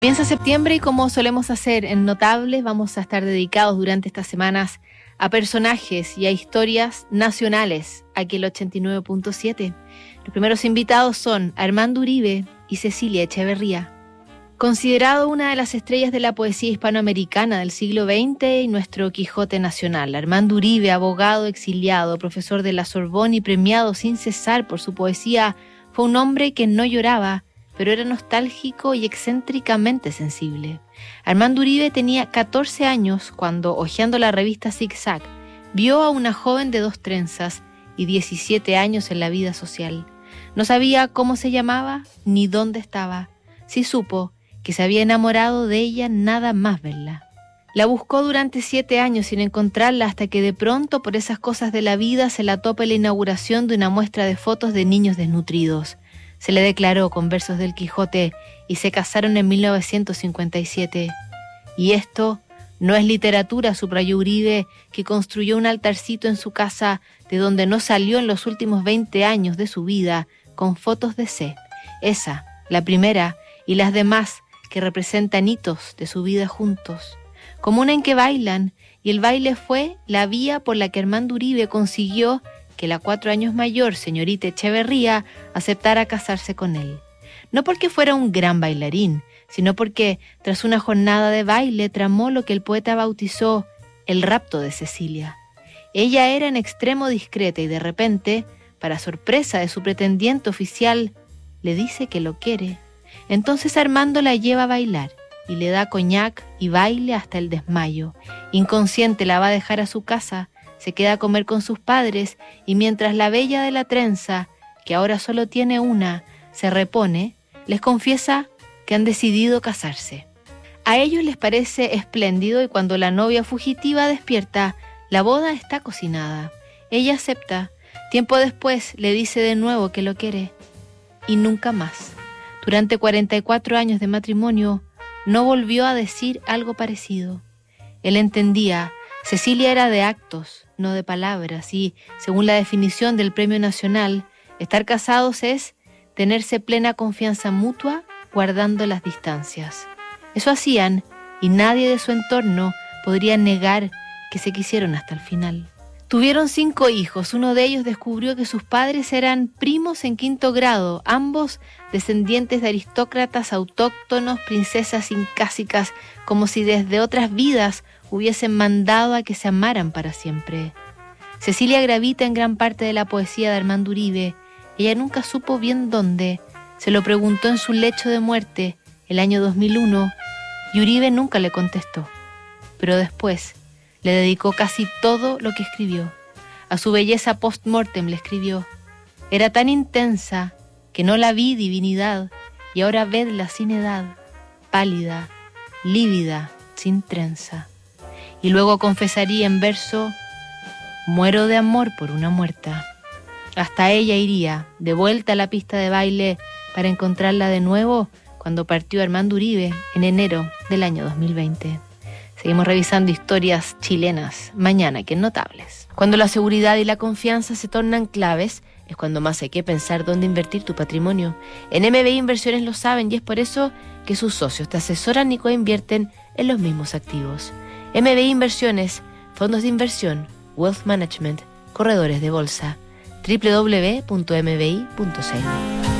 Comienza septiembre y como solemos hacer en Notables, vamos a estar dedicados durante estas semanas a personajes y a historias nacionales, aquí el 89.7. Los primeros invitados son Armando Uribe y Cecilia Echeverría. Considerado una de las estrellas de la poesía hispanoamericana del siglo XX y nuestro Quijote nacional, Armando Uribe, abogado exiliado, profesor de la Sorbona y premiado sin cesar por su poesía, fue un hombre que no lloraba, pero era nostálgico y excéntricamente sensible. Armando Uribe tenía 14 años cuando, hojeando la revista Zig Zag, vio a una joven de 2 trenzas y 17 años en la vida social. No sabía cómo se llamaba ni dónde estaba. Sí supo que se había enamorado de ella nada más verla. La buscó durante 7 años sin encontrarla hasta que de pronto, por esas cosas de la vida, se la topa en la inauguración de una muestra de fotos de niños desnutridos. Se le declaró con versos del Quijote y se casaron en 1957. Y esto no es literatura, subrayó Uribe, que construyó un altarcito en su casa de donde no salió en los últimos 20 años de su vida, con fotos de C. Esa, la primera, y las demás que representan hitos de su vida juntos. Como una en que bailan, y el baile fue la vía por la que Armando Uribe consiguió que la 4 años mayor señorita Echeverría aceptara casarse con él. No porque fuera un gran bailarín, sino porque tras una jornada de baile tramó lo que el poeta bautizó el rapto de Cecilia. Ella era en extremo discreta y de repente, para sorpresa de su pretendiente oficial, le dice que lo quiere. Entonces Armando la lleva a bailar y le da coñac y baile hasta el desmayo. Inconsciente la va a dejar a su casa, se queda a comer con sus padres y mientras la bella de la trenza, que ahora solo tiene una, se repone, les confiesa que han decidido casarse. A ellos les parece espléndido y cuando la novia fugitiva despierta, la boda está cocinada. Ella acepta. Tiempo después le dice de nuevo que lo quiere. Y nunca más. Durante 44 años de matrimonio, no volvió a decir algo parecido. Él entendía, Cecilia era de actos, no de palabras, y, según la definición del Premio Nacional, estar casados es tenerse plena confianza mutua guardando las distancias. Eso hacían, y nadie de su entorno podría negar que se quisieron hasta el final. Tuvieron 5 hijos, uno de ellos descubrió que sus padres eran primos en 5º grado, ambos descendientes de aristócratas autóctonos, princesas incásicas, como si desde otras vidas hubiesen mandado a que se amaran para siempre. Cecilia gravita en gran parte de la poesía de Armando Uribe. Ella nunca supo bien dónde. Se lo preguntó en su lecho de muerte, el año 2001, y Uribe nunca le contestó. Pero después le dedicó casi todo lo que escribió. A su belleza post-mortem le escribió: era tan intensa que no la vi divinidad, y ahora vedla sin edad, pálida, lívida, sin trenza. Y luego confesaría en verso: muero de amor por una muerta. Hasta ella iría, de vuelta a la pista de baile, para encontrarla de nuevo cuando partió Armando Uribe en enero del año 2020. Seguimos revisando historias chilenas mañana aquí en Notables. Cuando la seguridad y la confianza se tornan claves, es cuando más hay que pensar dónde invertir tu patrimonio. En MBI Inversiones lo saben y es por eso que sus socios te asesoran y coinvierten en los mismos activos. MBI Inversiones, fondos de inversión, wealth management, corredores de bolsa, www.mbi.cl.